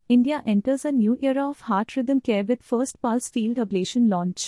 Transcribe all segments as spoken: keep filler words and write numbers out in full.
India enters a new era of heart rhythm care with first pulse field ablation launch.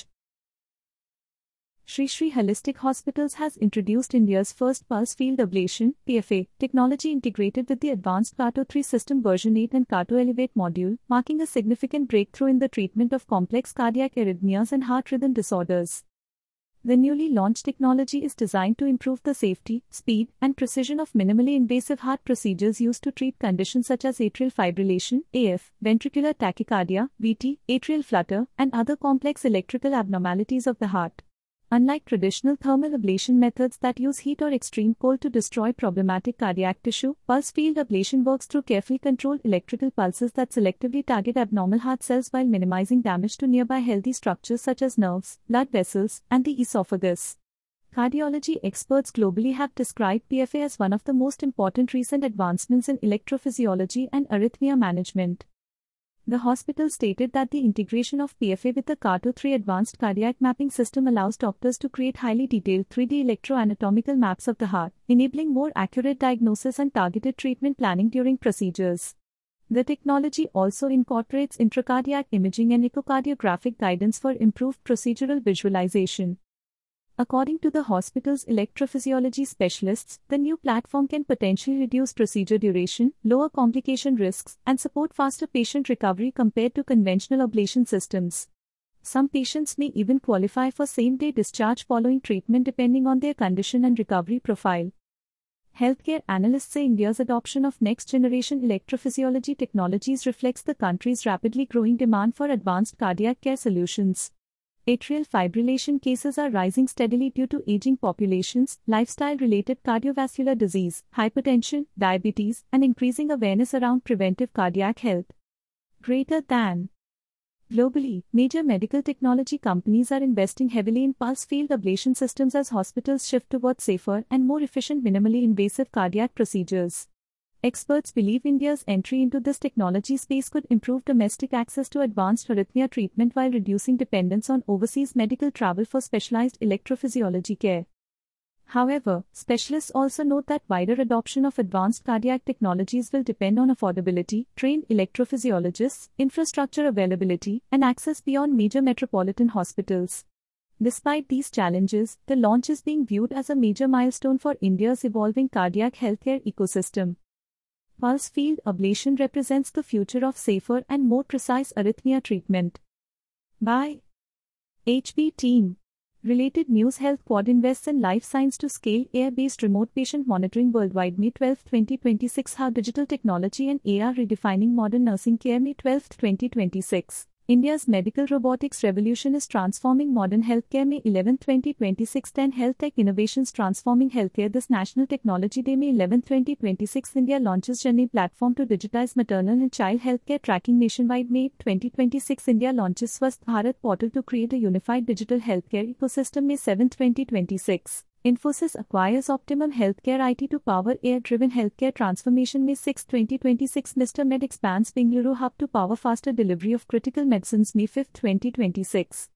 Sri Sri Holistic Hospitals has introduced India's first pulse field ablation (P F A) technology integrated with the advanced CARTO three system version eight and CARTO Elevate module, marking a significant breakthrough in the treatment of complex cardiac arrhythmias and heart rhythm disorders. The newly launched technology is designed to improve the safety, speed, and precision of minimally invasive heart procedures used to treat conditions such as atrial fibrillation (A F), ventricular tachycardia (V T), atrial flutter, and other complex electrical abnormalities of the heart. Unlike traditional thermal ablation methods that use heat or extreme cold to destroy problematic cardiac tissue, pulse field ablation works through carefully controlled electrical pulses that selectively target abnormal heart cells while minimizing damage to nearby healthy structures such as nerves, blood vessels, and the esophagus. Cardiology experts globally have described P F A as one of the most important recent advancements in electrophysiology and arrhythmia management. The hospital stated that the integration of P F A with the CARTO three advanced cardiac mapping system allows doctors to create highly detailed three D electroanatomical maps of the heart, enabling more accurate diagnosis and targeted treatment planning during procedures. The technology also incorporates intracardiac imaging and echocardiographic guidance for improved procedural visualization. According to the hospital's electrophysiology specialists, the new platform can potentially reduce procedure duration, lower complication risks, and support faster patient recovery compared to conventional ablation systems. Some patients may even qualify for same-day discharge following treatment depending on their condition and recovery profile. Healthcare analysts say India's adoption of next-generation electrophysiology technologies reflects the country's rapidly growing demand for advanced cardiac care solutions. Atrial fibrillation cases are rising steadily due to aging populations, lifestyle-related cardiovascular disease, hypertension, diabetes, and increasing awareness around preventive cardiac health. Greater than Globally, major medical technology companies are investing heavily in pulse field ablation systems as hospitals shift towards safer and more efficient minimally invasive cardiac procedures. Experts believe India's entry into this technology space could improve domestic access to advanced arrhythmia treatment while reducing dependence on overseas medical travel for specialized electrophysiology care. However, specialists also note that wider adoption of advanced cardiac technologies will depend on affordability, trained electrophysiologists, infrastructure availability, and access beyond major metropolitan hospitals. Despite these challenges, the launch is being viewed as a major milestone for India's evolving cardiac healthcare ecosystem. Pulse field ablation represents the future of safer and more precise arrhythmia treatment. By H B Team. Related news: Health Quad invests in life science to scale air-based remote patient monitoring worldwide. May twelfth, twenty twenty-six. How digital technology and A R redefining modern nursing care. May twelfth, twenty twenty-six. India's medical robotics revolution is transforming modern healthcare. May eleventh, twenty twenty-six. ten Health Tech Innovations Transforming Healthcare. This National Technology Day. May eleventh, twenty twenty-six. India launches Journey platform to digitize maternal and child healthcare tracking nationwide. May twenty twenty-six. India launches Swasth Bharat portal to create a unified digital healthcare ecosystem. May seventh, twenty twenty-six. Infosys acquires Optimum Healthcare I T to power A I-driven healthcare transformation. May sixth, twenty twenty-six. Mister Med expands Bengaluru hub to power faster delivery of critical medicines. May fifth, twenty twenty-six.